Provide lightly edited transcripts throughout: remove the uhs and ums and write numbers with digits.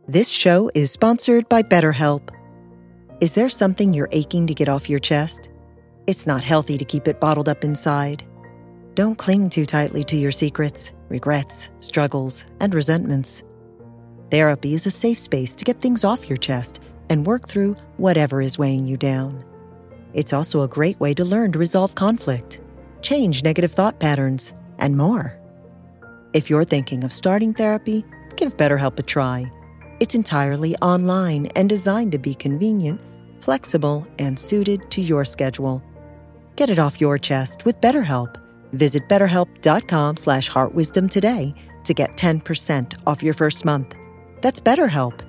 This show is sponsored by BetterHelp. Is there something you're aching to get off your chest? It's not healthy to keep it bottled up inside. Don't cling too tightly to your secrets, regrets, struggles, and resentments. Therapy is a safe space to get things off your chest and work through whatever is weighing you down. It's also a great way to learn to resolve conflict, change negative thought patterns, and more. If you're thinking of starting therapy, give BetterHelp a try. It's entirely online and designed to be convenient, flexible, and suited to your schedule. Get it off your chest with BetterHelp. Visit BetterHelp.com/heartwisdom today to get 10% off your first month. That's BetterHelp,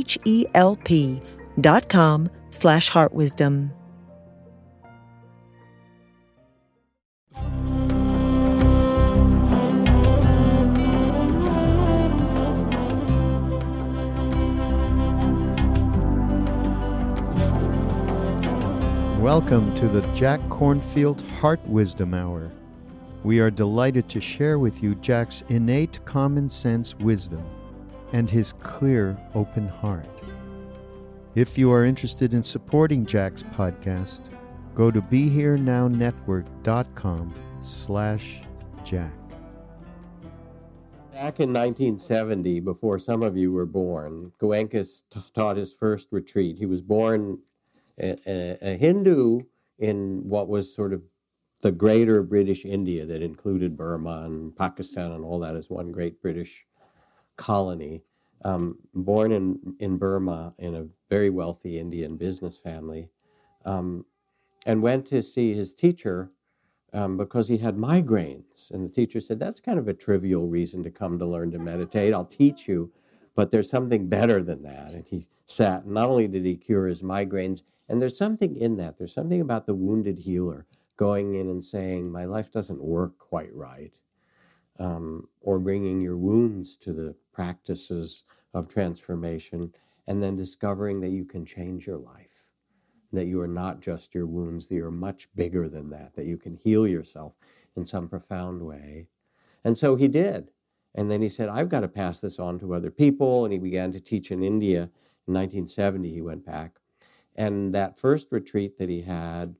HELP.com/heartwisdom. Welcome to the Jack Kornfield Heart Wisdom Hour. We are delighted to share with you Jack's innate common sense wisdom and his clear, open heart. If you are interested in supporting Jack's podcast, go to BeHereNowNetwork.com/Jack. Back in 1970, before some of you were born, Goenka taught his first retreat. He was born a Hindu in what was sort of the greater British India that included Burma and Pakistan and all that as one great British colony. Born in Burma in a very wealthy Indian business family, and went to see his teacher because he had migraines. And the teacher said, that's kind of a trivial reason to come to learn to meditate. I'll teach you, but there's something better than that. And he sat. Not only did he cure his migraines, and there's something in that. There's something about the wounded healer going in and saying, my life doesn't work quite right, or bringing your wounds to the practices of transformation, and then discovering that you can change your life, that you are not just your wounds, that you're much bigger than that you can heal yourself in some profound way. And so he did. And then he said, I've got to pass this on to other people. And he began to teach in India. In 1970, he went back. And that first retreat that he had,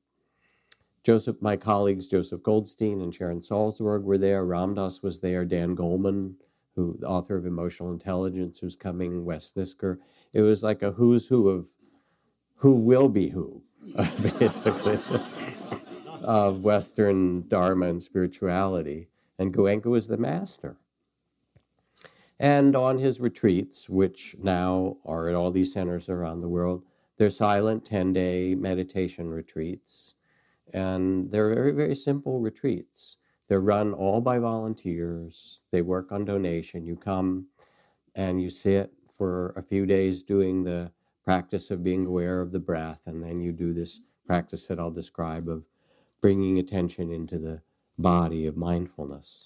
my colleagues Joseph Goldstein and Sharon Salzberg were there. Ram Dass was there. Dan Goleman, the author of Emotional Intelligence, who's coming. Wes Nisker. It was like a who's who of who will be who, basically, of Western Dharma and spirituality. And Goenka was the master. And on his retreats, which now are at all these centers around the world, they're silent 10-day meditation retreats. And they're very, very simple retreats. They're run all by volunteers. They work on donation. You come and you sit for a few days doing the practice of being aware of the breath, and then you do this practice that I'll describe of bringing attention into the body of mindfulness.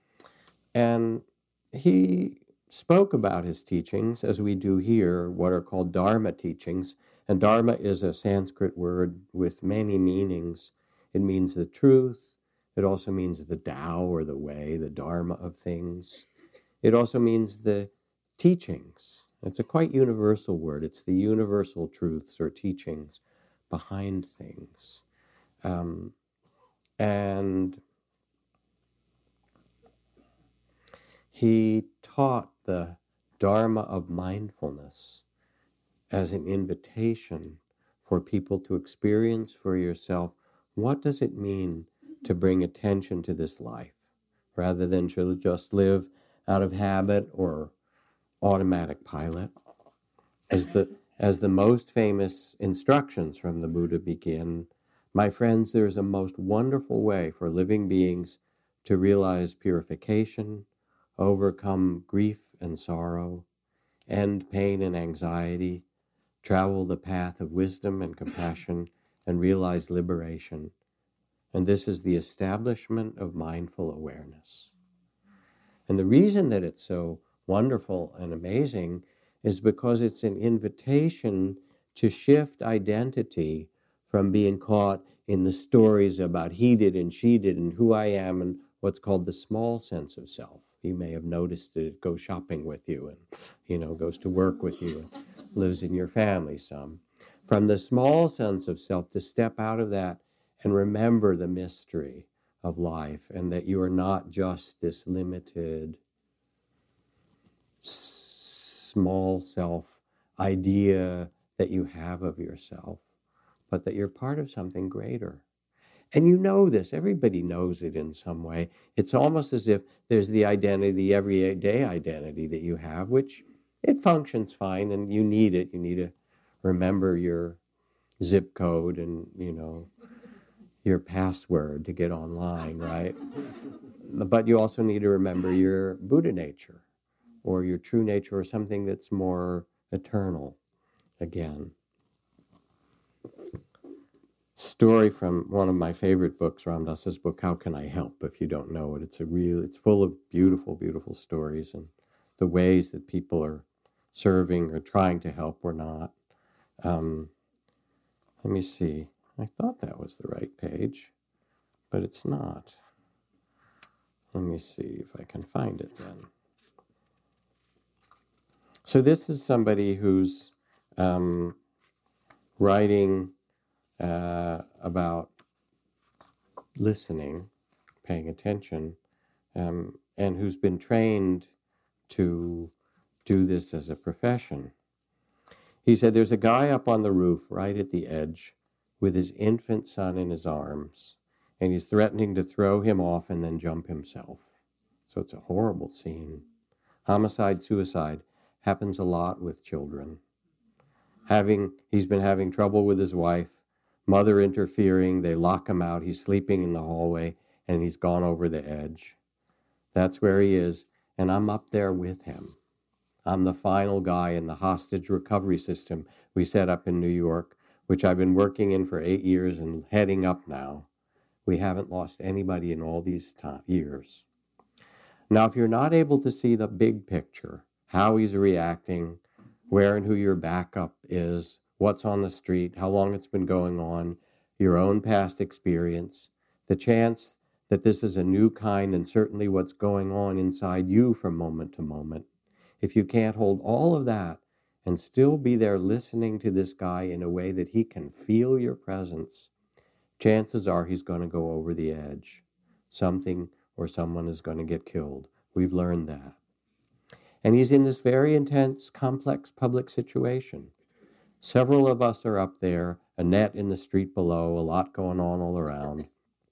And he spoke about his teachings, as we do here, what are called Dharma teachings. And Dharma is a Sanskrit word with many meanings. It means the truth. It also means the Tao, or the way, the Dharma of things. It also means the teachings. It's a quite universal word. It's the universal truths or teachings behind things. And he taught the Dharma of mindfulness as an invitation for people to experience for yourself, what does it mean to bring attention to this life, rather than to just live out of habit or automatic pilot. As the most famous instructions from the Buddha begin, my friends, there's a most wonderful way for living beings to realize purification, overcome grief and sorrow, end pain and anxiety, travel the path of wisdom and compassion, and realize liberation. And this is the establishment of mindful awareness. And the reason that it's so wonderful and amazing is because it's an invitation to shift identity from being caught in the stories about he did and she did and who I am and what's called the small sense of self. You may have noticed it, goes shopping with you and, goes to work with you and lives in your family some. From the small sense of self, to step out of that and remember the mystery of life, and that you are not just this limited, small self idea that you have of yourself, but that you're part of something greater. And you know this, everybody knows it in some way. It's almost as if there's the identity, the everyday identity that you have, which it functions fine and you need it. You need to remember your zip code and, your password to get online, right? But you also need to remember your Buddha nature or your true nature, or something that's more eternal again. Story from one of my favorite books, Ram Dass's book, How Can I Help? If you don't know it, it's full of beautiful, beautiful stories and the ways that people are serving or trying to help or not. Let me see. I thought that was the right page, but it's not. Let me see if I can find it then. So this is somebody who's writing about listening, paying attention, and who's been trained to do this as a profession. He said, there's a guy up on the roof right at the edge with his infant son in his arms, and he's threatening to throw him off and then jump himself. So it's a horrible scene. Homicide, suicide happens a lot with children. He's been having trouble with his wife, mother interfering, they lock him out, he's sleeping in the hallway, and he's gone over the edge. That's where he is, and I'm up there with him. I'm the final guy in the hostage recovery system we set up in New York, which I've been working in for 8 years and heading up now. We haven't lost anybody in all these years. Now, if you're not able to see the big picture, how he's reacting, where and who your backup is, what's on the street, how long it's been going on, your own past experience, the chance that this is a new kind, and certainly what's going on inside you from moment to moment. If you can't hold all of that and still be there listening to this guy in a way that he can feel your presence, chances are he's going to go over the edge. Something or someone is going to get killed. We've learned that. And he's in this very intense, complex public situation. Several of us are up there, Annette in the street below, a lot going on all around,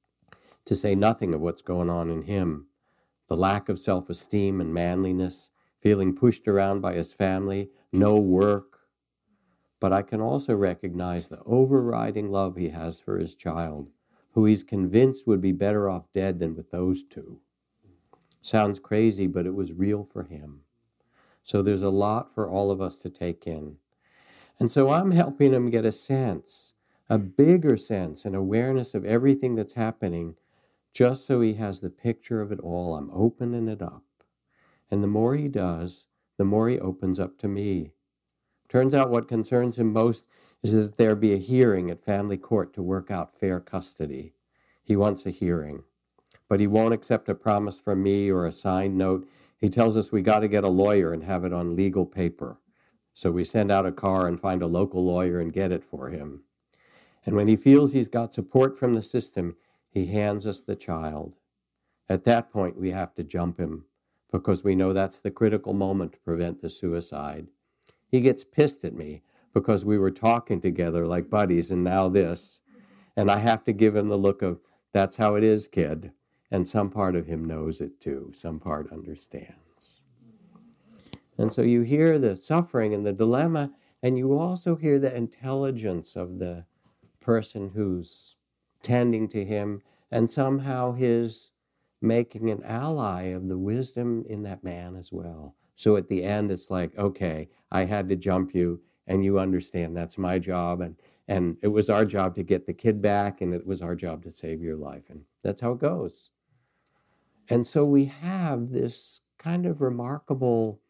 to say nothing of what's going on in him. The lack of self-esteem and manliness, feeling pushed around by his family, no work. But I can also recognize the overriding love he has for his child, who he's convinced would be better off dead than with those two. Sounds crazy, but it was real for him. So there's a lot for all of us to take in. And so I'm helping him get a sense, a bigger sense and awareness of everything that's happening, just so he has the picture of it all. I'm opening it up. And the more he does, the more he opens up to me. Turns out what concerns him most is that there be a hearing at family court to work out fair custody. He wants a hearing, but he won't accept a promise from me or a signed note. He tells us we got to get a lawyer and have it on legal paper. So we send out a car and find a local lawyer and get it for him. And when he feels he's got support from the system, he hands us the child. At that point, we have to jump him, because we know that's the critical moment to prevent the suicide. He gets pissed at me because we were talking together like buddies, and now this. And I have to give him the look of, that's how it is, kid. And some part of him knows it too. Some part understands. And so you hear the suffering and the dilemma, and you also hear the intelligence of the person who's tending to him, and somehow his making an ally of the wisdom in that man as well. So at the end, it's like, okay, I had to jump you, and you understand that's my job, and it was our job to get the kid back, and it was our job to save your life, and that's how it goes. And so we have this kind of remarkable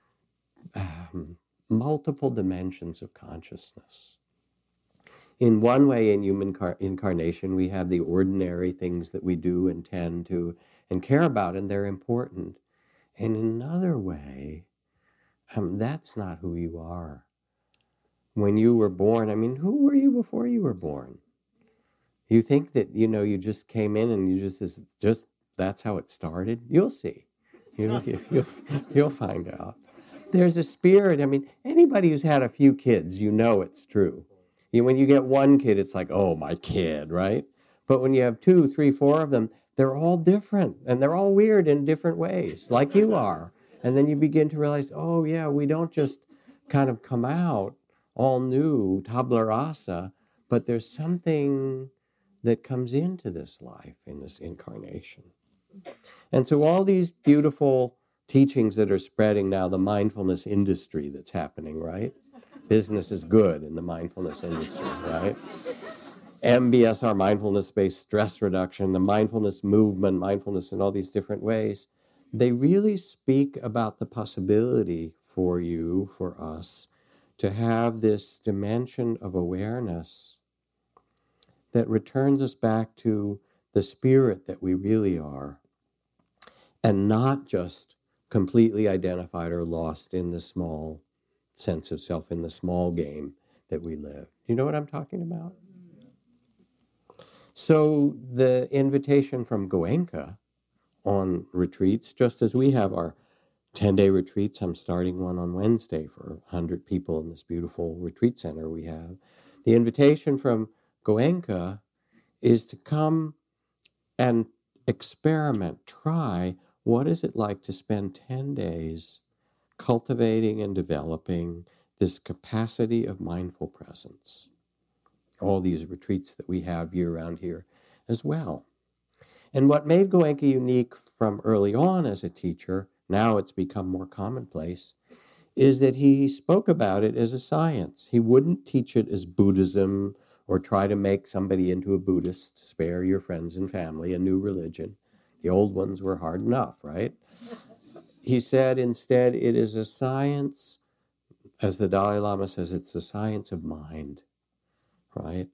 multiple dimensions of consciousness. In one way, in human incarnation, we have the ordinary things that we do and tend to and care about, and they're important. in another way, that's not who you are. When you were born, who were you before you were born? You think that, you just came in and you just that's how it started? You'll see. You'll find out. There's a spirit. Anybody who's had a few kids, it's true. When you get one kid, it's like, oh, my kid, right? But when you have 2, 3, 4 of them, they're all different, and they're all weird in different ways, like you are. And then you begin to realize, oh, yeah, we don't just kind of come out all new, tabula rasa, but there's something that comes into this life, in this incarnation. And so all these beautiful teachings that are spreading now, the mindfulness industry that's happening, right? Business is good in the mindfulness industry, right? MBSR, mindfulness-based stress reduction, the mindfulness movement, mindfulness in all these different ways, they really speak about the possibility for you, for us, to have this dimension of awareness that returns us back to the spirit that we really are, and not just completely identified or lost in the small sense of self, in the small game that we live. You know what I'm talking about? So the invitation from Goenka on retreats, just as we have our 10-day retreats, I'm starting one on Wednesday for 100 people in this beautiful retreat center we have. The invitation from Goenka is to come and experiment, try, what is it like to spend 10 days cultivating and developing this capacity of mindful presence? All these retreats that we have year-round here as well. And what made Goenka unique from early on as a teacher, now it's become more commonplace, is that he spoke about it as a science. He wouldn't teach it as Buddhism or try to make somebody into a Buddhist, spare your friends and family, a new religion. The old ones were hard enough, right? He said instead it is a science, as the Dalai Lama says, it's a science of mind, right?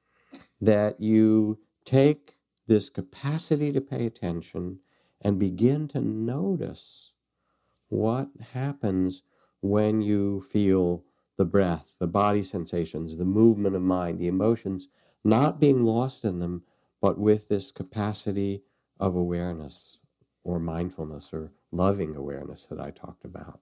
That you take this capacity to pay attention and begin to notice what happens when you feel the breath, the body sensations, the movement of mind, the emotions, not being lost in them, but with this capacity of awareness or mindfulness or loving awareness that I talked about.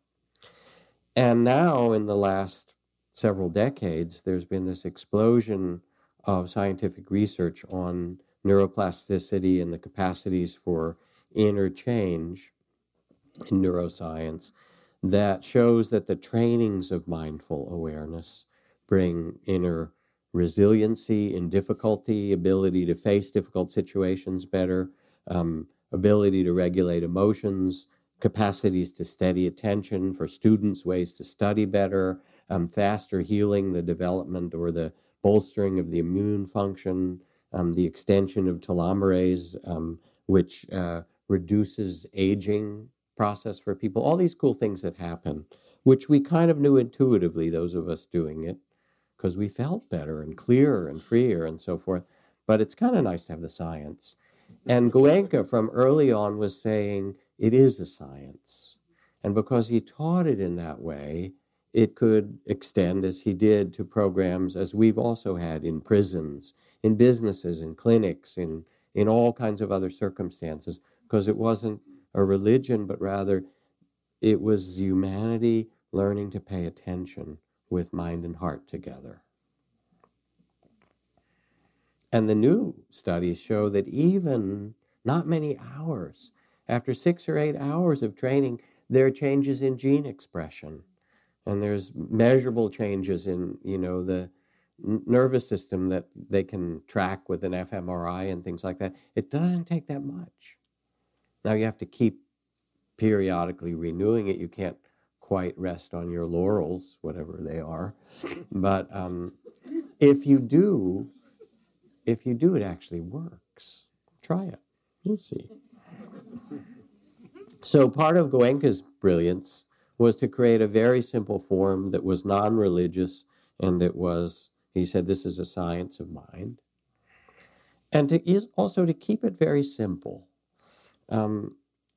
And now in the last several decades, there's been this explosion of scientific research on neuroplasticity and the capacities for inner change in neuroscience that shows that the trainings of mindful awareness bring inner resiliency in difficulty, ability to face difficult situations better, ability to regulate emotions, capacities to steady attention for students, ways to study better, faster healing, the development or the bolstering of the immune function, the extension of telomerase, which reduces aging process for people, all these cool things that happen, which we kind of knew intuitively, those of us doing it, because we felt better and clearer and freer and so forth. But it's kind of nice to have the science. And Goenka from early on was saying it is a science. And because he taught it in that way, it could extend, as he did, to programs as we've also had in prisons, in businesses, in clinics, in all kinds of other circumstances, because it wasn't a religion, but rather it was humanity learning to pay attention with mind and heart together. And the new studies show that even not many hours, after 6 or 8 hours of training, there are changes in gene expression. And there's measurable changes in, the nervous system that they can track with an fMRI and things like that. It doesn't take that much. Now you have to keep periodically renewing it. You can't quite rest on your laurels, whatever they are. But if you do, it actually works. Try it. You'll see. So part of Goenka's brilliance was to create a very simple form that was non-religious and that was, he said, this is a science of mind. And also to keep it very simple.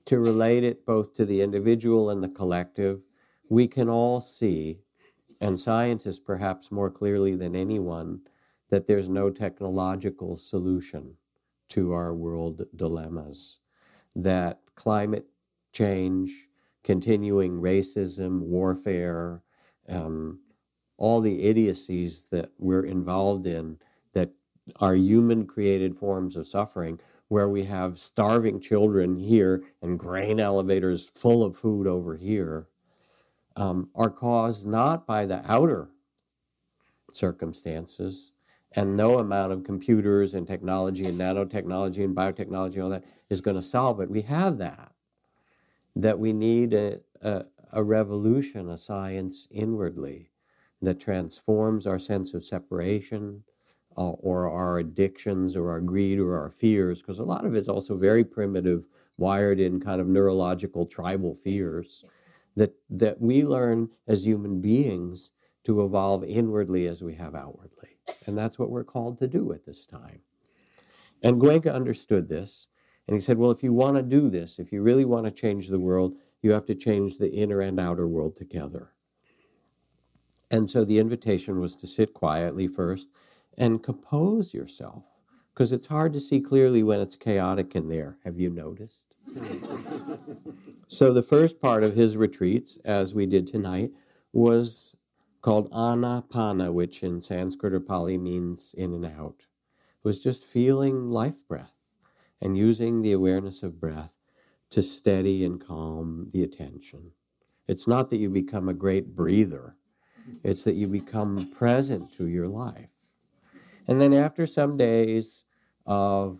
to relate it both to the individual and the collective, we can all see, and scientists perhaps more clearly than anyone, that there's no technological solution to our world dilemmas, that climate change, continuing racism, warfare, all the idiocies that we're involved in that are human-created forms of suffering, where we have starving children here and grain elevators full of food over here, are caused not by the outer circumstances, and no amount of computers and technology and nanotechnology and biotechnology and all that is going to solve it. We have that we need a revolution, a science inwardly that transforms our sense of separation or our addictions or our greed or our fears, because a lot of it's also very primitive, wired in kind of neurological tribal fears, that we learn as human beings to evolve inwardly as we have outwardly. And that's what we're called to do at this time. And Goenka understood this, and he said, well, if you want to do this, if you really want to change the world, you have to change the inner and outer world together. And so the invitation was to sit quietly first and compose yourself, because it's hard to see clearly when it's chaotic in there. Have you noticed? So the first part of his retreats, as we did tonight, was called Anapana, which in Sanskrit or Pali means in and out. It was just feeling life breath and using the awareness of breath to steady and calm the attention. It's not that you become a great breather. It's that you become present to your life. And then after several days of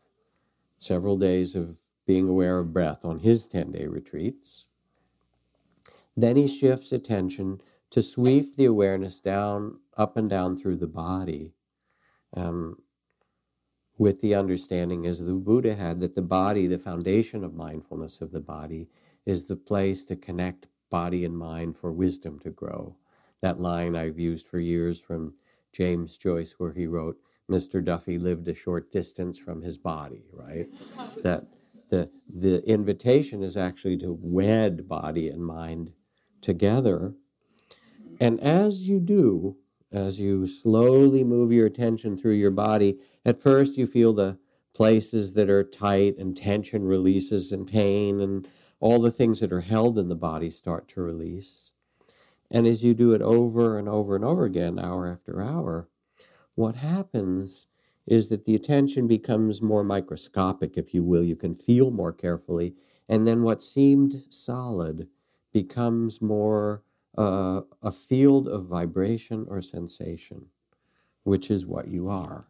being aware of breath on his 10-day retreats, then he shifts attention to sweep the awareness down, up and down through the body, with the understanding, as the Buddha had, that the body, the foundation of mindfulness of the body, is the place to connect body and mind for wisdom to grow. That line I've used for years from James Joyce, where he wrote, Mr. Duffy lived a short distance from his body, right? That the invitation is actually to wed body and mind together. And as you do, as you slowly move your attention through your body, at first you feel the places that are tight and tension releases and pain and all the things that are held in the body start to release. And as you do it over and over and over again, hour after hour, what happens is that the attention becomes more microscopic, if you will. You can feel more carefully. And then what seemed solid becomes more a field of vibration or sensation, which is what you are.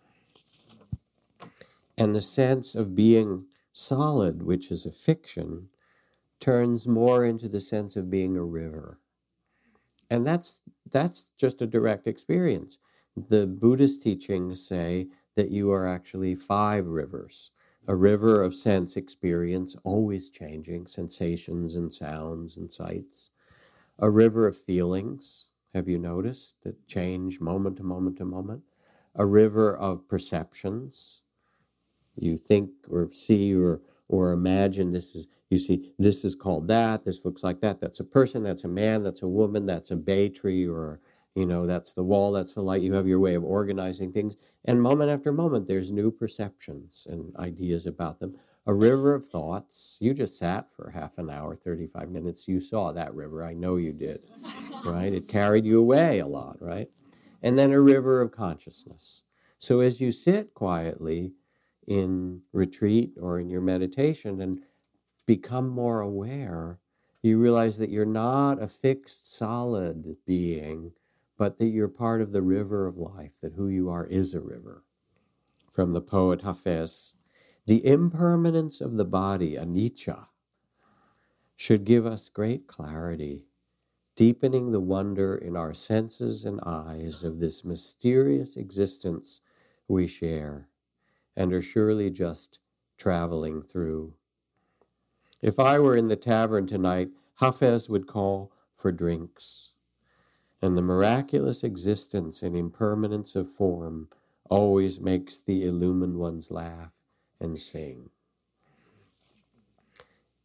And the sense of being solid, which is a fiction, turns more into the sense of being a river. And that's just a direct experience. The Buddhist teachings say that you are actually 5 rivers. A river of sense experience, always changing, sensations and sounds and sights. A river of feelings, have you noticed, that change moment to moment to moment. A river of perceptions. You think or see or imagine you see this is called that, this looks like that, that's a person, that's a man, that's a woman, that's a bay tree, or that's the wall, that's the light. You have your way of organizing things. And moment after moment, there's new perceptions and ideas about them. A river of thoughts. You just sat for half an hour, 35 minutes. You saw that river. I know you did, right? It carried you away a lot, right? And then a river of consciousness. So as you sit quietly in retreat or in your meditation and become more aware, you realize that you're not a fixed, solid being, but that you're part of the river of life, that who you are is a river. From the poet Hafez, the impermanence of the body, anicca, should give us great clarity, deepening the wonder in our senses and eyes of this mysterious existence we share and are surely just traveling through. If I were in the tavern tonight, Hafez would call for drinks. And the miraculous existence and impermanence of form always makes the illumined ones laugh and sing.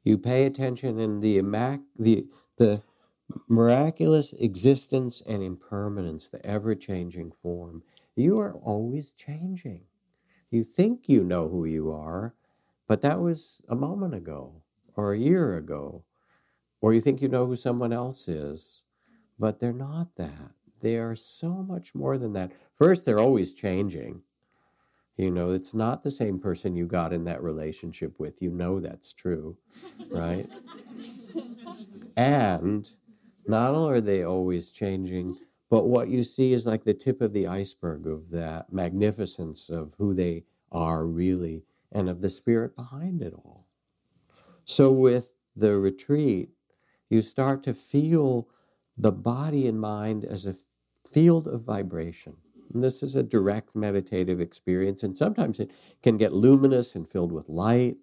You pay attention in the miraculous existence and impermanence, the ever-changing form. You are always changing. You think you know who you are, but that was a moment ago or a year ago. Or you think you know who someone else is, but they're not that. They are so much more than that. First, they're always changing. You know, it's not the same person you got in that relationship with. You know that's true, right? And not only are they always changing, but what you see is like the tip of the iceberg of that magnificence of who they are really and of the spirit behind it all. So with the retreat, you start to feel the body and mind as a field of vibration. And this is a direct meditative experience, and sometimes it can get luminous and filled with light.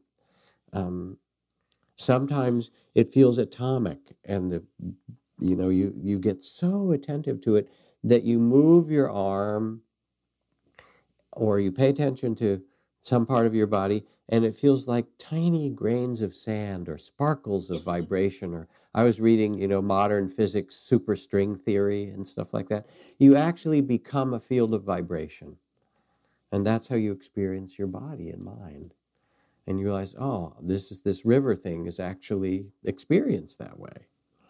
Sometimes it feels atomic, and you get so attentive to it that you move your arm or you pay attention to some part of your body, and it feels like tiny grains of sand or sparkles of vibration. Or I was reading, modern physics, superstring theory and stuff like that. You actually become a field of vibration. And that's how you experience your body and mind. And you realize, oh, this river thing is actually experienced that way.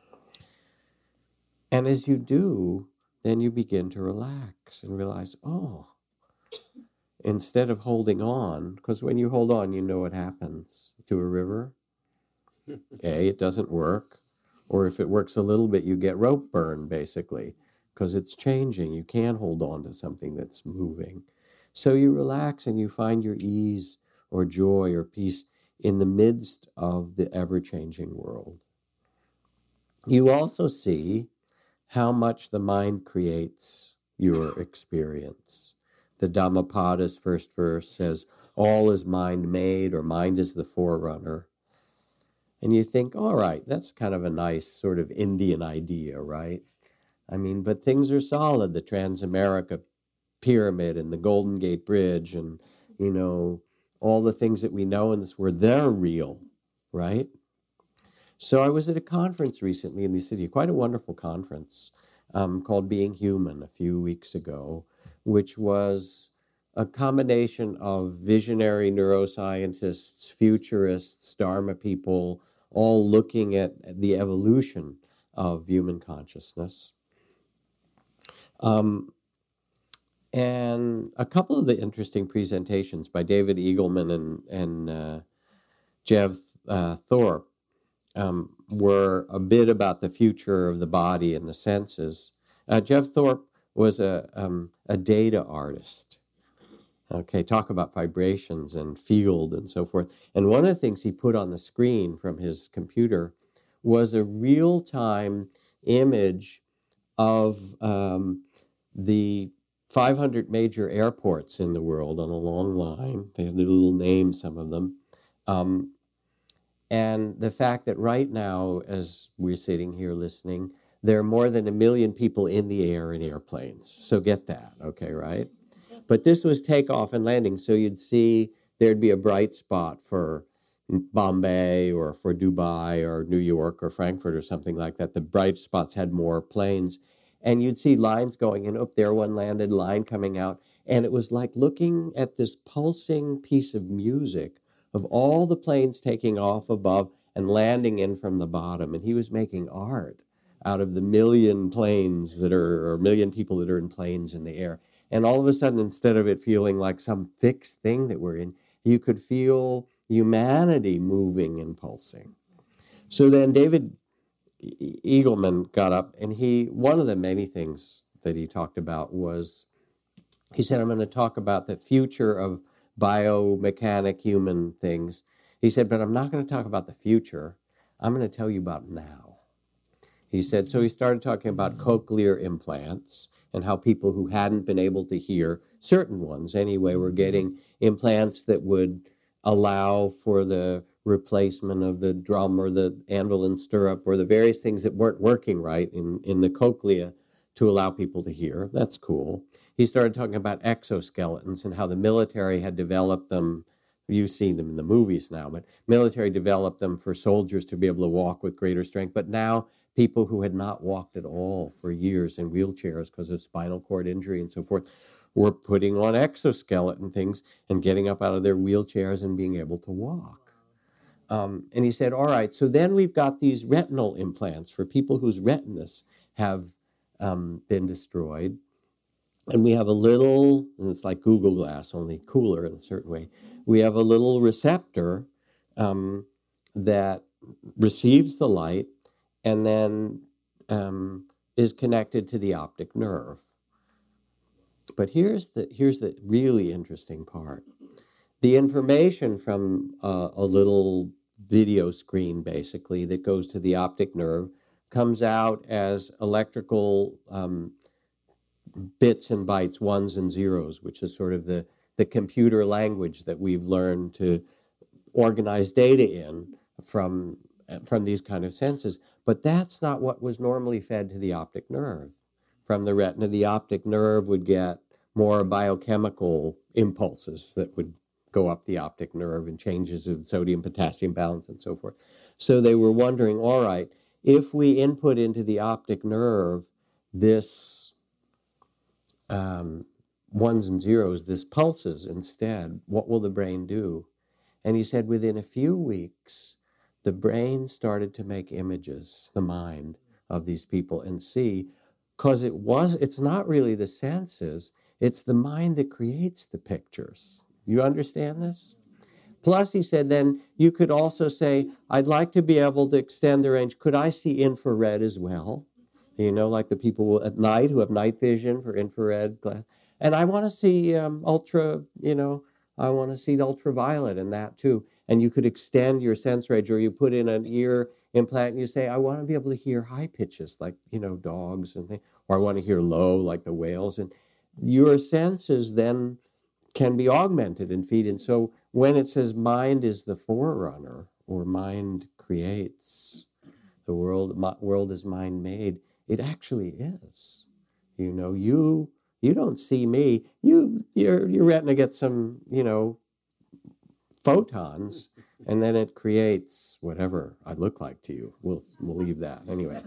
And as you do, then you begin to relax and realize, oh, instead of holding on, because when you hold on, you know what happens to a river. A, it doesn't work. Or if it works a little bit, you get rope burn, basically, because it's changing. You can't hold on to something that's moving. So you relax and you find your ease or joy or peace in the midst of the ever-changing world. You also see how much the mind creates your experience. The Dhammapada's first verse says, all is mind made, or mind is the forerunner. And you think, all right, that's kind of a nice sort of Indian idea, right? I mean, but things are solid. The Transamerica Pyramid and the Golden Gate Bridge and, all the things that we know in this world, they're real, right? So I was at a conference recently in the city, quite a wonderful conference called Being Human a few weeks ago, which was a combination of visionary neuroscientists, futurists, Dharma people, all looking at the evolution of human consciousness. And a couple of the interesting presentations by David Eagleman and Jeff Thorpe were a bit about the future of the body and the senses. Jeff Thorpe was a data artist. Okay, talk about vibrations and field and so forth. And one of the things he put on the screen from his computer was a real-time image of the 500 major airports in the world on a long line. They have their little names, some of them. And the fact that right now, as we're sitting here listening, there are more than 1 million people in the air in airplanes. So get that, okay, right? But this was takeoff and landing, so you'd see there'd be a bright spot for Bombay or for Dubai or New York or Frankfurt or something like that. The bright spots had more planes. And you'd see lines going in, oh, there one landed, line coming out. And it was like looking at this pulsing piece of music of all the planes taking off above and landing in from the bottom. And he was making art out of the 1 million planes or 1 million people that are in planes in the air. And all of a sudden, instead of it feeling like some fixed thing that we're in, you could feel humanity moving and pulsing. So then David Eagleman got up, and one of the many things that he talked about was, he said, I'm going to talk about the future of biomechanic human things. He said, but I'm not going to talk about the future. I'm going to tell you about now. He said, so he started talking about cochlear implants and how people who hadn't been able to hear, certain ones anyway, were getting implants that would allow for the replacement of the drum or the anvil and stirrup or the various things that weren't working right in the cochlea to allow people to hear. That's cool. He started talking about exoskeletons and how the military had developed them, You've seen them in the movies now, but military developed them for soldiers to be able to walk with greater strength. But now people who had not walked at all for years in wheelchairs because of spinal cord injury and so forth were putting on exoskeleton things and getting up out of their wheelchairs and being able to walk. And he said, all right, so then we've got these retinal implants for people whose retinas have been destroyed. And we have a little, and it's like Google Glass, only cooler in a certain way. We have a little receptor that receives the light and then is connected to the optic nerve. But here's the really interesting part. The information from a little video screen, basically, that goes to the optic nerve comes out as electrical bits and bytes, ones and zeros, which is sort of the computer language that we've learned to organize data in from these kind of senses. But that's not what was normally fed to the optic nerve. From the retina, the optic nerve would get more biochemical impulses that would go up the optic nerve and changes in sodium-potassium balance and so forth. So they were wondering, all right, if we input into the optic nerve this ones and zeros, this pulses instead, what will the brain do? And he said within a few weeks, the brain started to make images, the mind of these people, and see, because it's not really the senses, it's the mind that creates the pictures. You understand this? Plus, he said, then you could also say, I'd like to be able to extend the range. Could I see infrared as well? You know, like the people at night who have night vision for infrared glass. And I want to see I want to see the ultraviolet in that too. And you could extend your sense range, or you put in an ear implant and you say, I want to be able to hear high pitches like, dogs and things, or I want to hear low like the whales. And your senses then can be augmented and feed in. So when it says mind is the forerunner, or mind creates the world is mind made, it actually is. You don't see me. Your retina gets some, photons, and then it creates whatever I look like to you. We'll leave that anyway.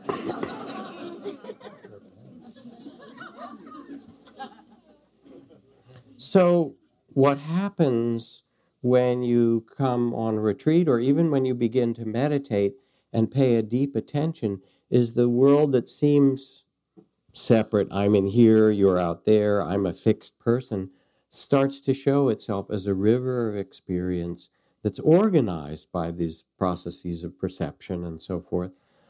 So what happens when you come on retreat, or even when you begin to meditate and pay a deep attention, is the world that seems separate, I'm in here, you're out there, I'm a fixed person, starts to show itself as a river of experience that's organized by these processes of perception and so forth,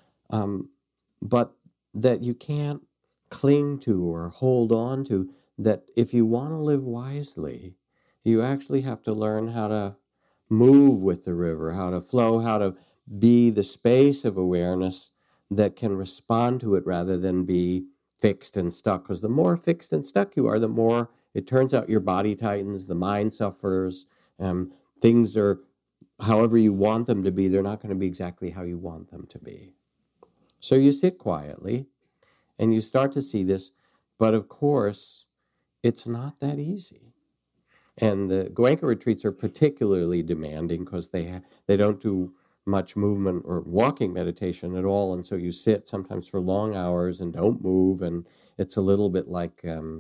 but that you can't cling to or hold on to, that if you want to live wisely, you actually have to learn how to move with the river, how to flow, how to be the space of awareness that can respond to it rather than be fixed and stuck. Because the more fixed and stuck you are, the more it turns out your body tightens, the mind suffers, things are however you want them to be, they're not going to be exactly how you want them to be. So you sit quietly and you start to see this, but of course, it's not that easy. And the Goenka retreats are particularly demanding because they don't do much movement or walking meditation at all, and so you sit sometimes for long hours and don't move, and it's a little bit like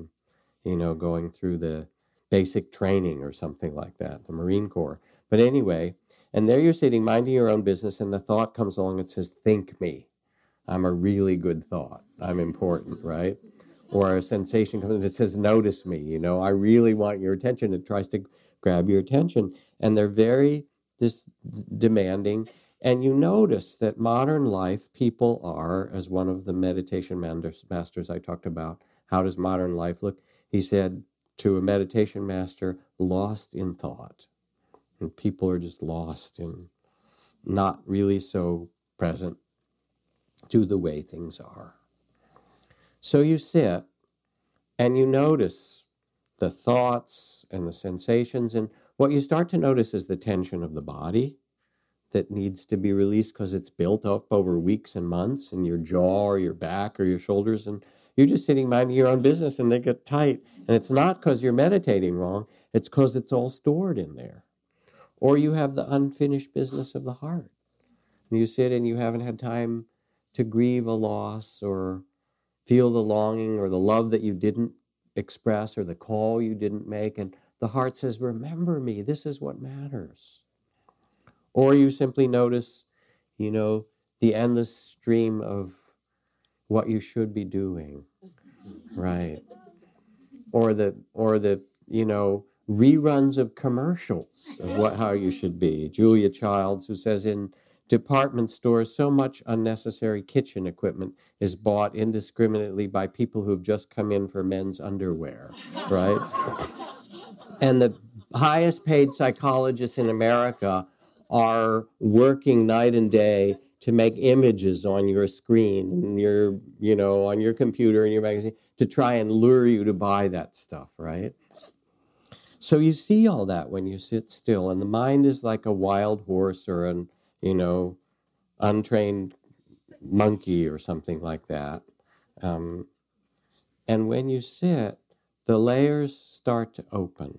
going through the basic training or something like that, the Marine Corps. But anyway, and there you're sitting minding your own business, and the thought comes along and says, think me. I'm a really good thought. I'm important, right? Or a sensation comes that says, notice me, I really want your attention. It tries to grab your attention. And they're very demanding. And you notice that modern life, people are, as one of the meditation masters I talked about, how does modern life look? He said to a meditation master, lost in thought. And people are just lost in not really so present to the way things are. So you sit and you notice the thoughts and the sensations, and what you start to notice is the tension of the body that needs to be released because it's built up over weeks and months in your jaw or your back or your shoulders, and you're just sitting minding your own business and they get tight. And it's not because you're meditating wrong, it's because it's all stored in there. Or you have the unfinished business of the heart. You sit and you haven't had time to grieve a loss or feel the longing or the love that you didn't express or the call you didn't make. And the heart says, remember me, this is what matters. Or you simply notice, the endless stream of what you should be doing, right? Or the reruns of commercials of how you should be. Julia Childs, who says in department stores, so much unnecessary kitchen equipment is bought indiscriminately by people who've just come in for men's underwear, right? And the highest paid psychologists in America are working night and day to make images on your screen and on your computer and your magazine to try and lure you to buy that stuff, right? So you see all that when you sit still, and the mind is like a wild horse or an, untrained monkey or something like that. And when you sit, the layers start to open.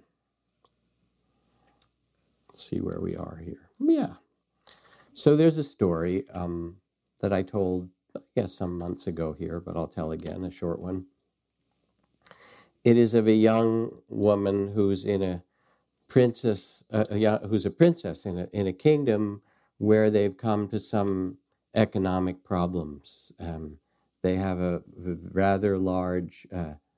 Let's see where we are here. Yeah. So there's a story that I told, some months ago here, but I'll tell again, a short one. It is of a young woman who's in a princess, who's a princess in a kingdom where they've come to some economic problems. They have a rather large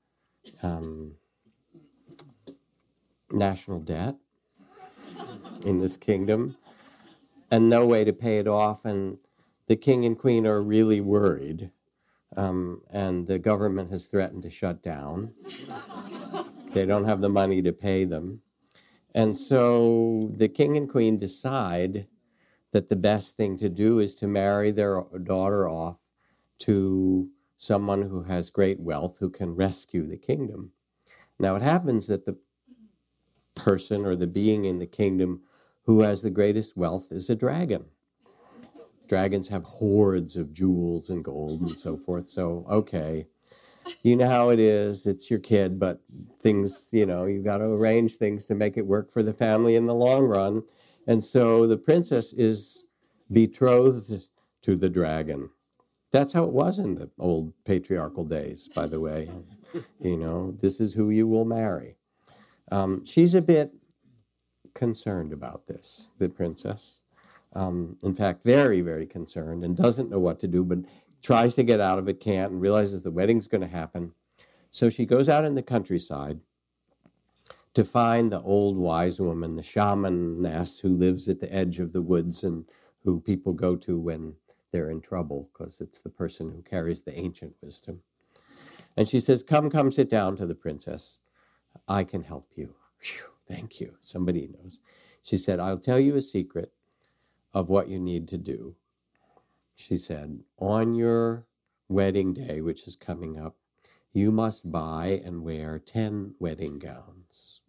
national debt in this kingdom, and no way to pay it off, and the king and queen are really worried, and the government has threatened to shut down. They don't have the money to pay them. And so the king and queen decide that the best thing to do is to marry their daughter off to someone who has great wealth who can rescue the kingdom. Now it happens that the person or the being in the kingdom who has the greatest wealth is a dragon. Dragons have hoards of jewels and gold and so forth. So, okay, you know how it is. It's your kid, but things, you've got to arrange things to make it work for the family in the long run. And so the princess is betrothed to the dragon. That's how it was in the old patriarchal days, by the way. This is who you will marry. She's a bit concerned about this, the princess. In fact, very, very concerned and doesn't know what to do, but tries to get out of it, can't, and realizes the wedding's going to happen. So she goes out in the countryside to find the old wise woman, the shamaness who lives at the edge of the woods and who people go to when they're in trouble, because it's the person who carries the ancient wisdom. And she says, come sit down to the princess. I can help you. Whew, thank you. Somebody knows. She said, I'll tell you a secret of what you need to do. She said, on your wedding day, which is coming up, you must buy and wear 10 wedding gowns.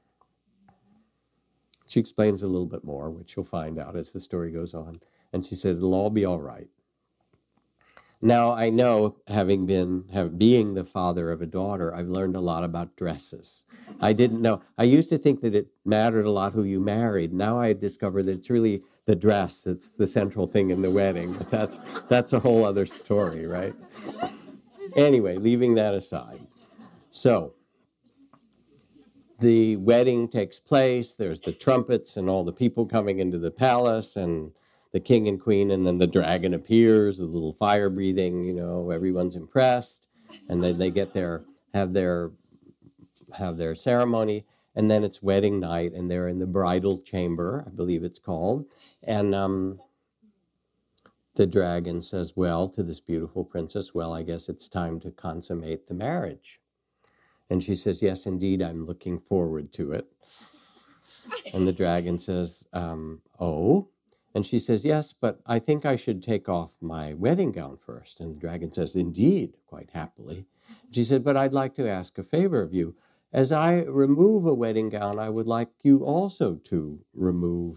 She explains a little bit more, which you'll find out as the story goes on. And she said, it'll all be all right. Now, I know, being the father of a daughter, I've learned a lot about dresses. I didn't know. I used to think that it mattered a lot who you married. Now I discover that it's really the dress that's the central thing in the wedding. But that's a whole other story, right? Anyway, leaving that aside. So, the wedding takes place. There's the trumpets and all the people coming into the palace and the king and queen, and then the dragon appears, a little fire breathing, everyone's impressed, and then they have their ceremony, and then it's wedding night, and they're in the bridal chamber, I believe it's called, and the dragon says, well, to this beautiful princess, well, I guess it's time to consummate the marriage. And she says, yes, indeed, I'm looking forward to it. And the dragon says, oh? And she says, yes, but I think I should take off my wedding gown first. And the dragon says, indeed, quite happily. She said, but I'd like to ask a favor of you. As I remove a wedding gown, I would like you also to remove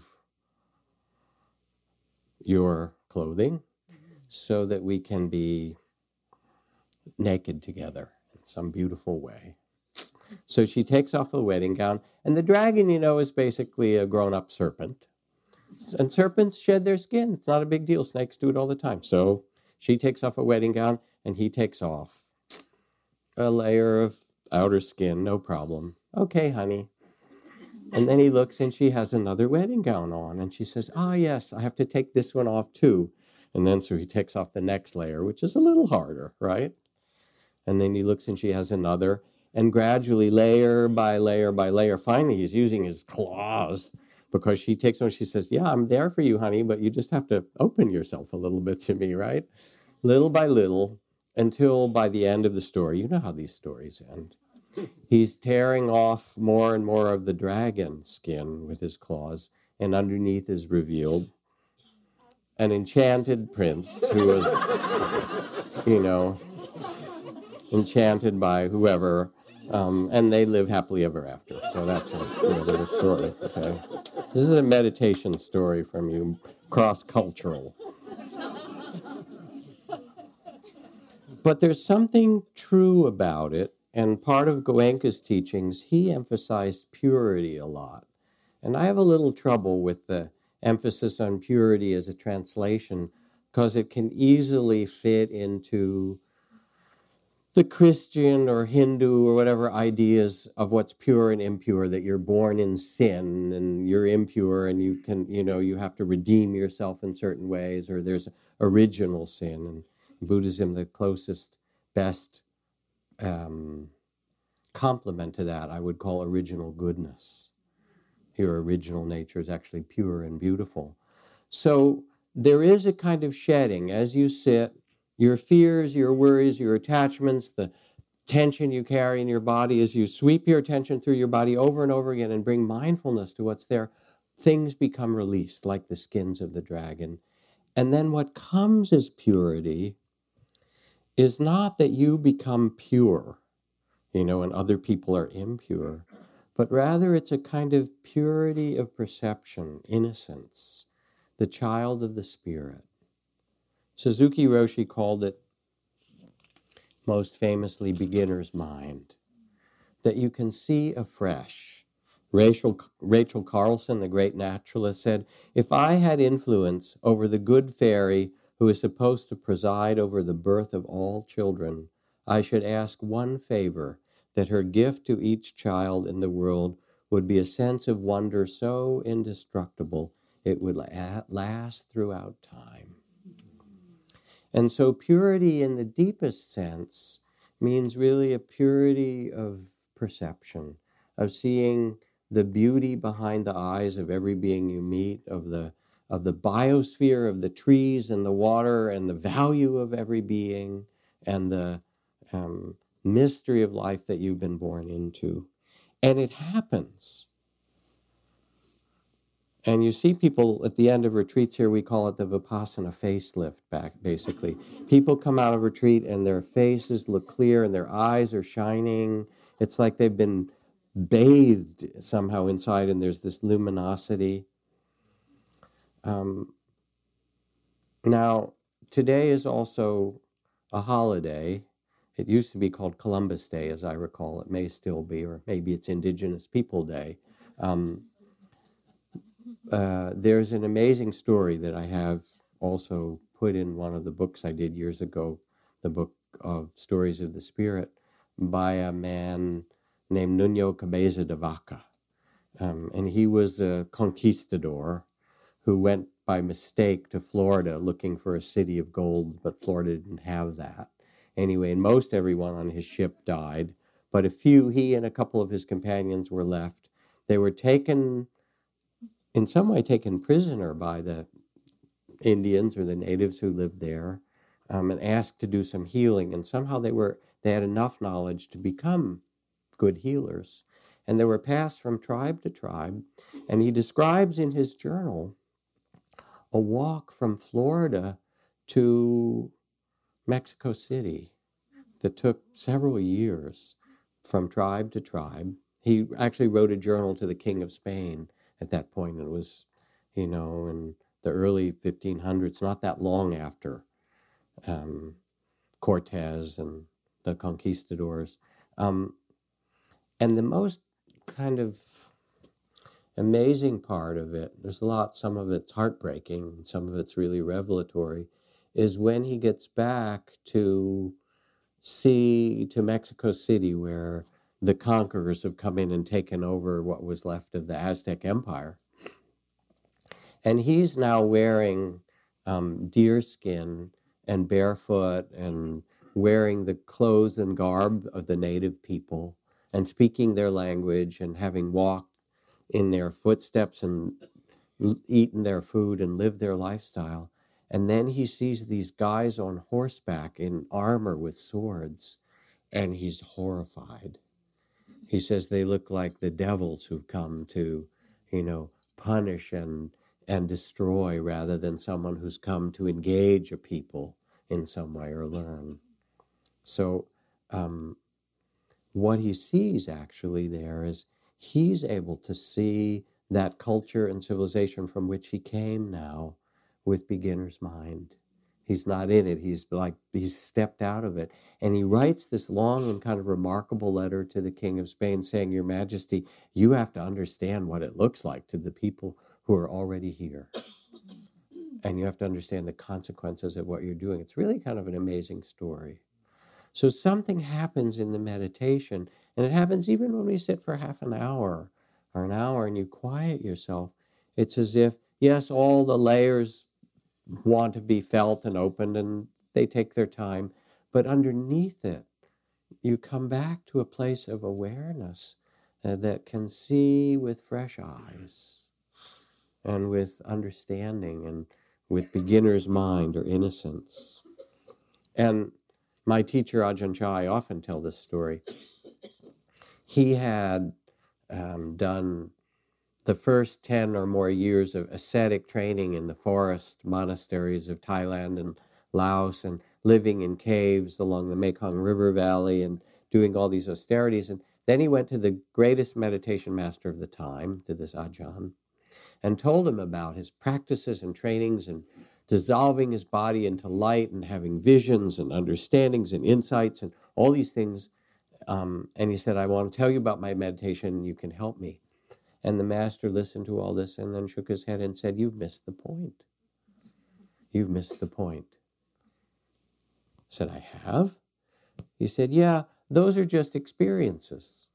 your clothing so that we can be naked together in some beautiful way. So she takes off the wedding gown, and the dragon, is basically a grown-up serpent. And serpents shed their skin. It's not a big deal. Snakes do it all the time. So she takes off a wedding gown, and he takes off a layer of outer skin, no problem. Okay, honey. And then he looks, and she has another wedding gown on, and she says, yes, I have to take this one off too. And then so he takes off the next layer, which is a little harder, right? And then he looks, and she has another, and gradually, layer by layer by layer, finally he's using his claws, because she takes one, she says, yeah, I'm there for you, honey, but you just have to open yourself a little bit to me, right? Little by little, until by the end of the story, you know how these stories end, he's tearing off more and more of the dragon skin with his claws, and underneath is revealed an enchanted prince who was, enchanted by whoever, and they live happily ever after. So that's what's the end of the story. Okay, this is a meditation story from you, cross-cultural. But there's something true about it, and part of Goenka's teachings, he emphasized purity a lot. And I have a little trouble with the emphasis on purity as a translation, because it can easily fit into the Christian or Hindu or whatever ideas of what's pure and impure, that you're born in sin and you're impure and you can, you have to redeem yourself in certain ways, or there's original sin. And in Buddhism, the closest, best complement to that I would call original goodness. Your original nature is actually pure and beautiful. So there is a kind of shedding as you sit. Your fears, your worries, your attachments, the tension you carry in your body, as you sweep your attention through your body over and over again and bring mindfulness to what's there, things become released like the skins of the dragon. And then what comes as purity is not that you become pure, and other people are impure, but rather it's a kind of purity of perception, innocence, the child of the spirit. Suzuki Roshi called it, most famously, beginner's mind, that you can see afresh. Rachel Carlson, the great naturalist, said, if I had influence over the good fairy who is supposed to preside over the birth of all children, I should ask one favor, that her gift to each child in the world would be a sense of wonder so indestructible it would last throughout time. And so purity in the deepest sense means really a purity of perception, of seeing the beauty behind the eyes of every being you meet, of the biosphere, of the trees and the water, and the value of every being, and the mystery of life that you've been born into. And it happens. And you see people at the end of retreats here, we call it the Vipassana facelift back, basically. People come out of retreat and their faces look clear and their eyes are shining. It's like they've been bathed somehow inside, and there's this luminosity. Now, today is also a holiday. It used to be called Columbus Day, as I recall. It may still be, or maybe it's Indigenous People Day. There's an amazing story that I have also put in one of the books I did years ago, the book of Stories of the Spirit, by a man named Nuno Cabeza de Vaca. And he was a conquistador who went by mistake to Florida looking for a city of gold, but Florida didn't have that. Anyway, and most everyone on his ship died, but a few, he and a couple of his companions were left. They were taken, in some way taken prisoner by the Indians or the natives who lived there, and asked to do some healing. And somehow they had enough knowledge to become good healers. And they were passed from tribe to tribe. And he describes in his journal a walk from Florida to Mexico City that took several years from tribe to tribe. He actually wrote a journal to the King of Spain at that point. It was, in the early 1500s, not that long after Cortez and the conquistadors. And the most kind of amazing part of it, there's a lot, some of it's heartbreaking, some of it's really revelatory, is when he gets back to Mexico City, where the conquerors have come in and taken over what was left of the Aztec Empire. And he's now wearing deer skin and barefoot and wearing the clothes and garb of the native people and speaking their language and having walked in their footsteps and eaten their food and lived their lifestyle. And then he sees these guys on horseback in armor with swords, and he's horrified. He says they look like the devils who've come to, punish and destroy, rather than someone who's come to engage a people in some way or learn. So what he sees actually there is he's able to see that culture and civilization from which he came now with beginner's mind. He's not in it. He's stepped out of it. And he writes this long and kind of remarkable letter to the King of Spain saying, Your Majesty, you have to understand what it looks like to the people who are already here. And you have to understand the consequences of what you're doing. It's really kind of an amazing story. So something happens in the meditation, and it happens even when we sit for half an hour or an hour and you quiet yourself. It's as if, yes, all the layers want to be felt and opened, and they take their time. But underneath it, you come back to a place of awareness that can see with fresh eyes and with understanding and with beginner's mind or innocence. And my teacher, Ajahn Chah, I often tell this story. He had done the first 10 or more years of ascetic training in the forest monasteries of Thailand and Laos, and living in caves along the Mekong River Valley and doing all these austerities. And then he went to the greatest meditation master of the time, to this Ajahn, and told him about his practices and trainings and dissolving his body into light and having visions and understandings and insights and all these things. And he said, I want to tell you about my meditation. You can help me. And the master listened to all this and then shook his head and said, You've missed the point. You've missed the point. I said, I have? He said, yeah, those are just experiences.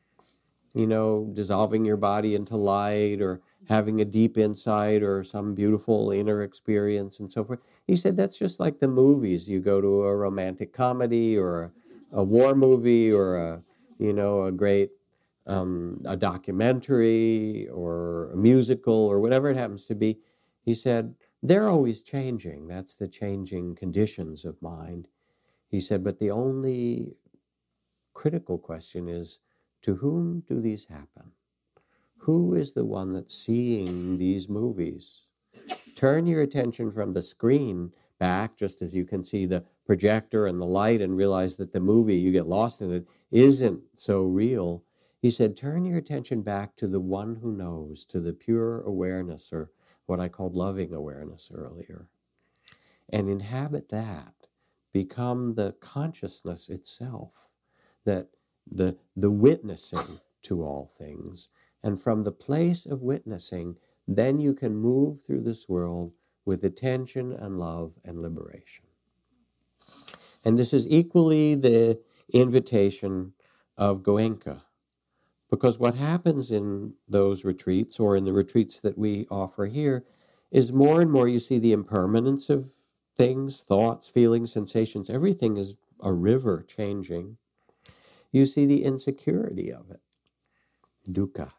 Dissolving your body into light or having a deep insight or some beautiful inner experience and so forth. He said, that's just like the movies. You go to a romantic comedy or a war movie or a great a documentary or a musical or whatever it happens to be. He said, they're always changing. That's the changing conditions of mind. He said, but the only critical question is, to whom do these happen? Who is the one that's seeing these movies? Turn your attention from the screen back, just as you can see the projector and the light and realize that the movie, you get lost in it, isn't so real. He said, turn your attention back to the one who knows, to the pure awareness, or what I called loving awareness earlier, and inhabit that. Become the consciousness itself, that the witnessing to all things. And from the place of witnessing, then you can move through this world with attention and love and liberation. And this is equally the invitation of Goenka. Because what happens in those retreats, or in the retreats that we offer here, is more and more you see the impermanence of things, thoughts, feelings, sensations. Everything is a river changing. You see the insecurity of it, dukkha.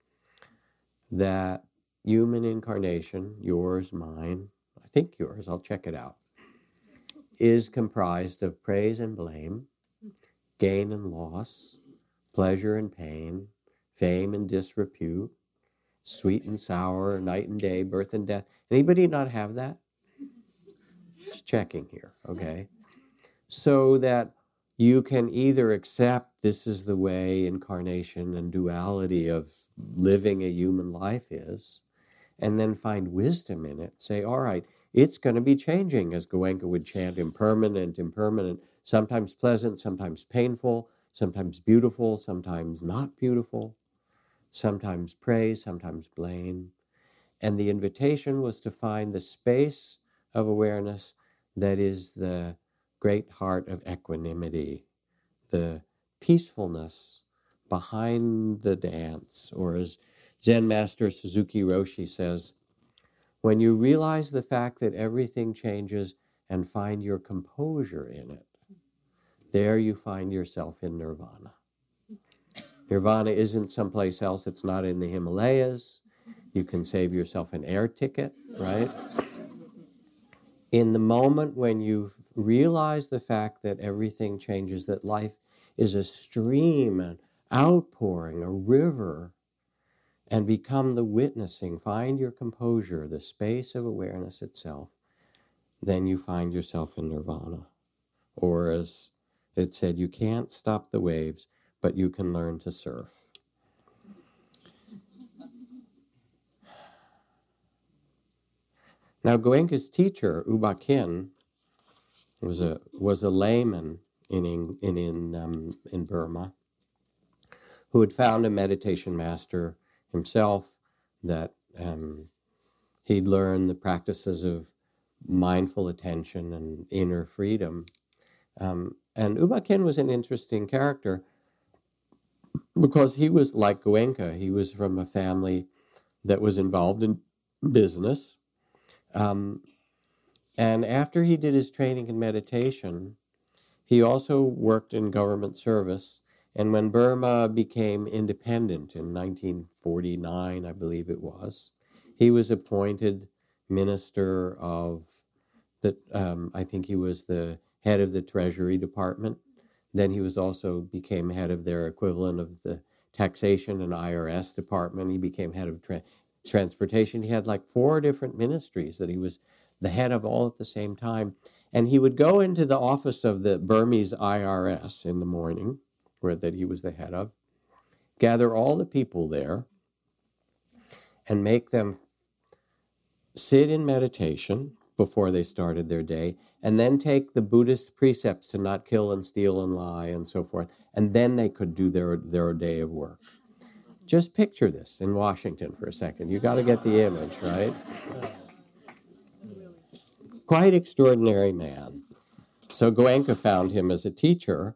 That human incarnation, yours, mine, I think yours, I'll check it out, is comprised of praise and blame, gain and loss, pleasure and pain, fame and disrepute, sweet and sour, night and day, birth and death. Anybody not have that? Just checking here, okay? So that you can either accept this is the way incarnation and duality of living a human life is, and then find wisdom in it. Say, all right, it's going to be changing, as Goenka would chant, impermanent, impermanent, sometimes pleasant, sometimes painful, sometimes beautiful, sometimes not beautiful, sometimes praise, sometimes blame. And the invitation was to find the space of awareness that is the great heart of equanimity, the peacefulness behind the dance. Or as Zen master Suzuki Roshi says, when you realize the fact that everything changes and find your composure in it, there you find yourself in nirvana. Nirvana isn't someplace else. It's not in the Himalayas. You can save yourself an air ticket, right? In the moment when you realize the fact that everything changes, that life is a stream, an outpouring, a river, and become the witnessing, find your composure, the space of awareness itself, then you find yourself in nirvana. Or as it said, you can't stop the waves, but you can learn to surf. Now, Goenka's teacher, U Ba Khin, was a layman in Burma, who had found a meditation master himself, that he'd learned the practices of mindful attention and inner freedom. And U Ba Khin was an interesting character because he was like Goenka. He was from a family that was involved in business. And after he did his training in meditation, he also worked in government service. And when Burma became independent in 1949, I believe it was, he was appointed minister of the, I think he was the head of the Treasury Department. Then he was also became head of their equivalent of the taxation and IRS department. He became head of transportation. He had like 4 different ministries that he was the head of all at the same time. And he would go into the office of the Burmese IRS in the morning, where that he was the head of, gather all the people there, and make them sit in meditation before they started their day, and then take the Buddhist precepts to not kill and steal and lie and so forth, and then they could do their day of work. Just picture this in Washington for a second. You got to get the image, right? Quite extraordinary man. So Goenka found him as a teacher,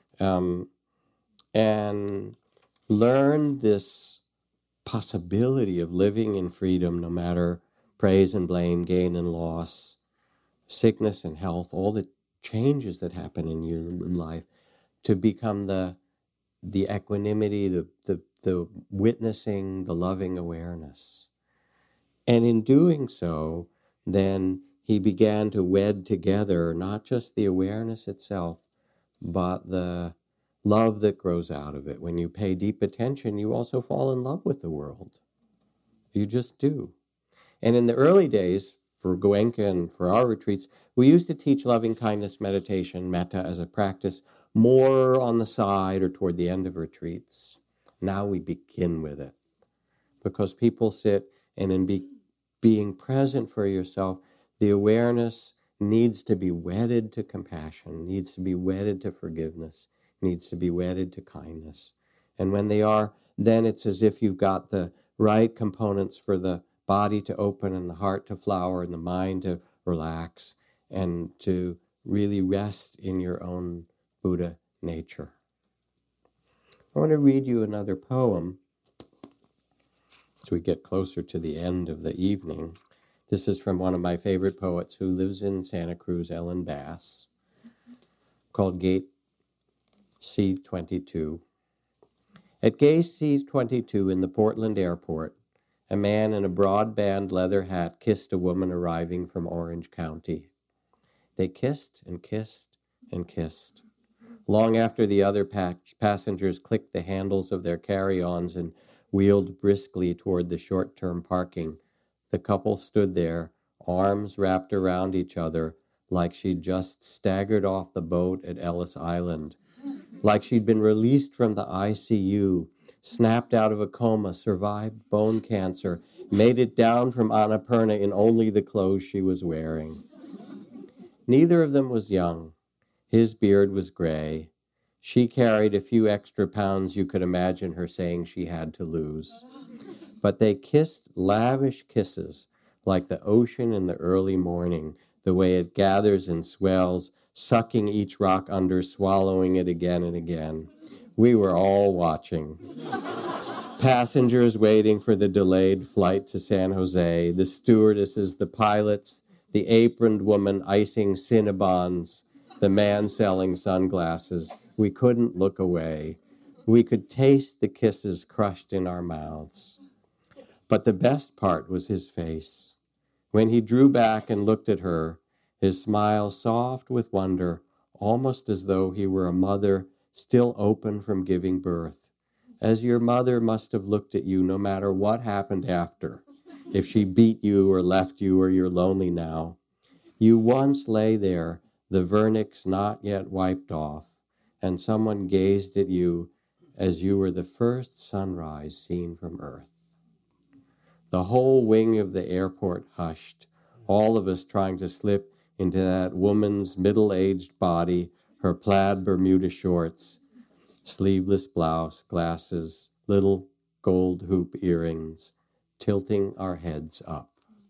and learned this possibility of living in freedom no matter praise and blame, gain and loss, sickness and health, all the changes that happen in human life, to become the equanimity, the witnessing, the loving awareness. And in doing so, then he began to wed together not just the awareness itself, but the love that grows out of it. When you pay deep attention, you also fall in love with the world. You just do. And in the early days, for Goenka and for our retreats, we used to teach loving kindness meditation, metta, as a practice, more on the side or toward the end of retreats. Now we begin with it, because people sit, and in being present for yourself, the awareness needs to be wedded to compassion, needs to be wedded to forgiveness, needs to be wedded to kindness. And when they are, then it's as if you've got the right components for the body to open and the heart to flower and the mind to relax and to really rest in your own Buddha nature. I want to read you another poem as we get closer to the end of the evening. This is from one of my favorite poets who lives in Santa Cruz, Ellen Bass, called Gate C-22. At Gate C-22 in the Portland airport, a man in a broadband leather hat kissed a woman arriving from Orange County. They kissed and kissed and kissed. Long after the other passengers clicked the handles of their carry-ons and wheeled briskly toward the short-term parking, the couple stood there, arms wrapped around each other, like she'd just staggered off the boat at Ellis Island, like she'd been released from the ICU, snapped out of a coma, survived bone cancer, made it down from Annapurna in only the clothes she was wearing. Neither of them was young. His beard was gray. She carried a few extra pounds you could imagine her saying she had to lose. But they kissed lavish kisses like the ocean in the early morning, the way it gathers and swells, sucking each rock under, swallowing it again and again. We were all watching. Passengers waiting for the delayed flight to San Jose, the stewardesses, the pilots, the aproned woman icing Cinnabons, the man selling sunglasses. We couldn't look away. We could taste the kisses crushed in our mouths. But the best part was his face. When he drew back and looked at her, his smile soft with wonder, almost as though he were a mother still open from giving birth. As your mother must have looked at you no matter what happened after, if she beat you or left you or you're lonely now. You once lay there, the vernix not yet wiped off, and someone gazed at you as you were the first sunrise seen from earth. The whole wing of the airport hushed, all of us trying to slip into that woman's middle-aged body, her plaid Bermuda shorts, sleeveless blouse, glasses, little gold hoop earrings, tilting our heads up.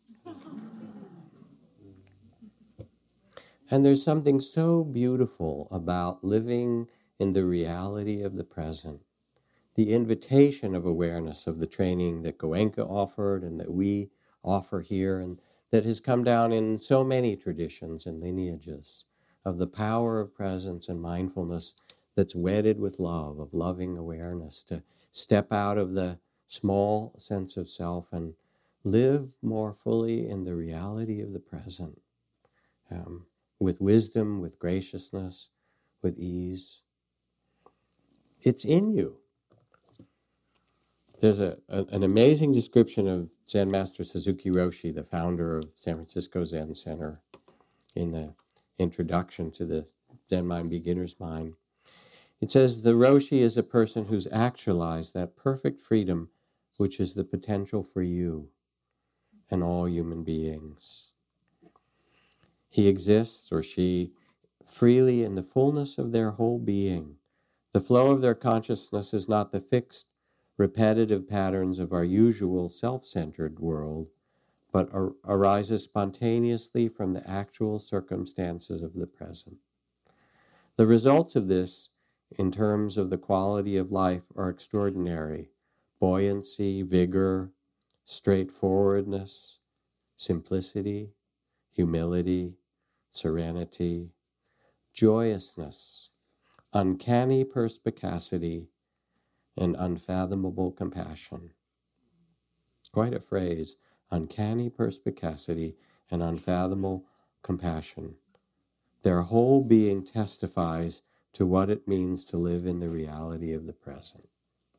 And there's something so beautiful about living in the reality of the present. The invitation of awareness of the training that Goenka offered and that we offer here and that has come down in so many traditions and lineages of the power of presence and mindfulness that's wedded with love, of loving awareness, to step out of the small sense of self and live more fully in the reality of the present, with wisdom, with graciousness, with ease. It's in you. There's an amazing description of Zen Master Suzuki Roshi, the founder of San Francisco Zen Center, in the introduction to the Zen Mind Beginner's Mind. It says, the Roshi is a person who's actualized that perfect freedom which is the potential for you and all human beings. He exists, or she, freely in the fullness of their whole being. The flow of their consciousness is not the fixed, repetitive patterns of our usual self-centered world, but arises spontaneously from the actual circumstances of the present. The results of this, in terms of the quality of life, are extraordinary. Buoyancy, vigor, straightforwardness, simplicity, humility, serenity, joyousness, uncanny perspicacity, and unfathomable compassion. Quite a phrase, uncanny perspicacity and unfathomable compassion. Their whole being testifies to what it means to live in the reality of the present.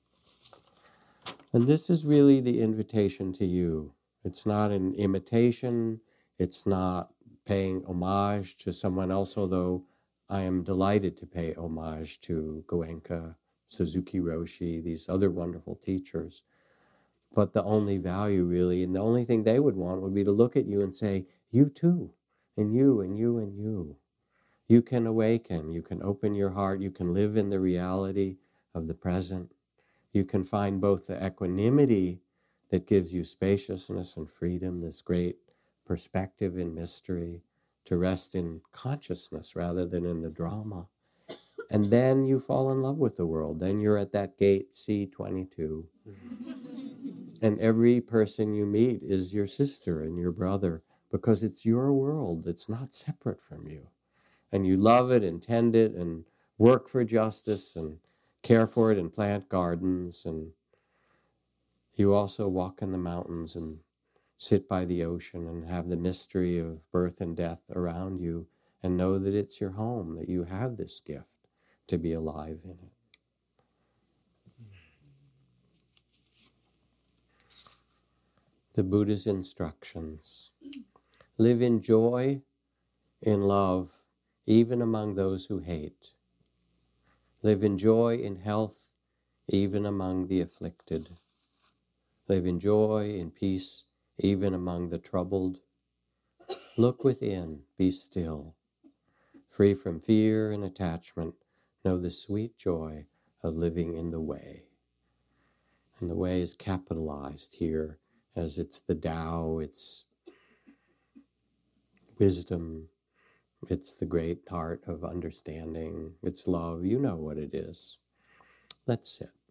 And this is really the invitation to you. It's not an imitation, it's not paying homage to someone else, although I am delighted to pay homage to Goenka, Suzuki Roshi, these other wonderful teachers. But the only value really, and the only thing they would want would be to look at you and say, you too, and you, and you, and you. You can awaken, you can open your heart, you can live in the reality of the present. You can find both the equanimity that gives you spaciousness and freedom, this great perspective in mystery, to rest in consciousness rather than in the drama. And then you fall in love with the world. Then you're at that gate C22. And every person you meet is your sister and your brother, because it's your world. It's not separate from you. And you love it and tend it and work for justice and care for it and plant gardens. And you also walk in the mountains and sit by the ocean and have the mystery of birth and death around you and know that it's your home, that you have this gift to be alive in it. The Buddha's instructions. Live in joy, in love, even among those who hate. Live in joy, in health, even among the afflicted. Live in joy, in peace, even among the troubled. Look within, be still, free from fear and attachment, know the sweet joy of living in the way. And the way is capitalized here as it's the Tao, it's wisdom, it's the great art of understanding, it's love. You know what it is. Let's sit.